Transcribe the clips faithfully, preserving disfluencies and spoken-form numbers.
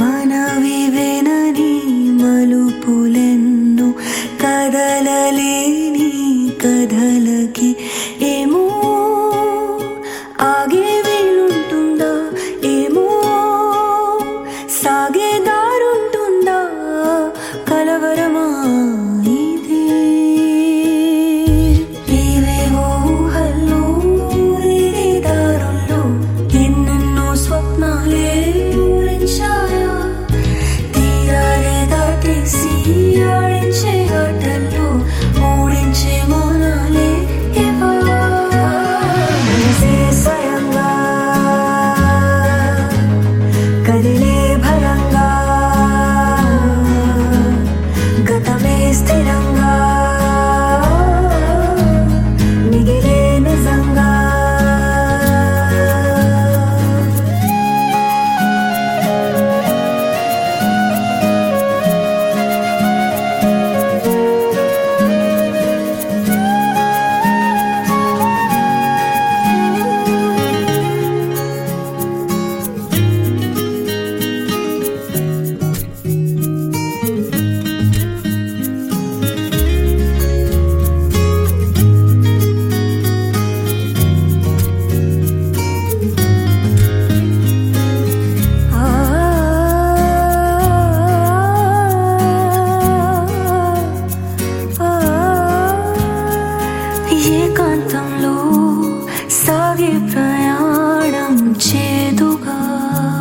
మనవివేనని మలుపులెన్నో కదలలేని కథలకి ఏమో ఆగే వీలుంటుందా, ఏమో సాగే దారుంటుందా, కలవరమా ఇది ఏవేవో ఊహల్లో ఊరిగే దారుల్లో ఎన్నెన్నో స్వప్నాలే ఊరించాయా, తీరాలే దాటేసి ఆడించే ఆటల్లో ఓడించే మౌనాలే ఇవా. మనసే స్వయంగా కదిలే భరంగా, గతమే స్థిరంగా మిగిలే నిజంగా. ఏకాంతంలో సాగే ప్రయాణం చేదుగా,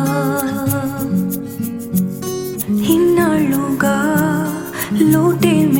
ఇన్నాళ్ళుగా లోటే